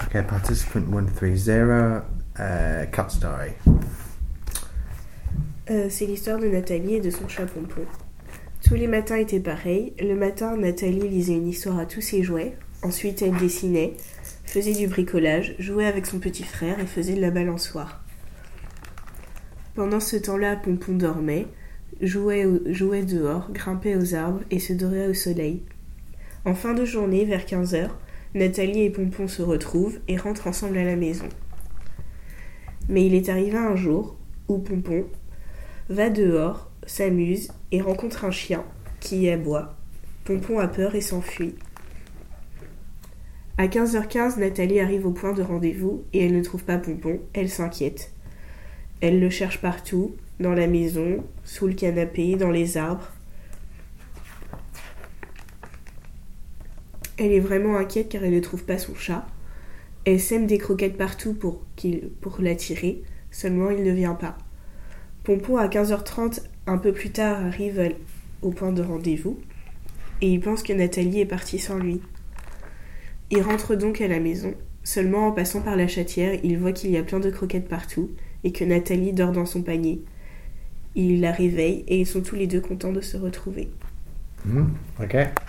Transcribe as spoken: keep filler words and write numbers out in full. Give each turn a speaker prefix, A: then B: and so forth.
A: Okay, participant one three zero, uh, cut story.
B: Euh, c'est l'histoire de Nathalie et de son chat Pompon. Tous les matins étaient pareils. Le matin, Nathalie lisait une histoire à tous ses jouets. Ensuite, elle dessinait, faisait du bricolage, jouait avec son petit frère et faisait de la balançoire. Pendant ce temps-là, Pompon dormait, jouait, au, jouait dehors, grimpait aux arbres et se dorait au soleil. En fin de journée, vers quinze heures, Nathalie et Pompon se retrouvent et rentrent ensemble à la maison. Mais il est arrivé un jour où Pompon va dehors, s'amuse et rencontre un chien qui aboie. Pompon a peur et s'enfuit. À quinze heures quinze, Nathalie arrive au point de rendez-vous et elle ne trouve pas Pompon, elle s'inquiète. Elle le cherche partout, dans la maison, sous le canapé, dans les arbres. Elle est vraiment inquiète car elle ne trouve pas son chat. Elle sème des croquettes partout pour, qu'il, pour l'attirer, seulement il ne vient pas. Pompon, à quinze heures trente, un peu plus tard, arrive au point de rendez-vous et il pense que Nathalie est partie sans lui. Il rentre donc à la maison. Seulement en passant par la chatière, il voit qu'il y a plein de croquettes partout et que Nathalie dort dans son panier. Il la réveille et ils sont tous les deux contents de se retrouver.
A: Mm, okay.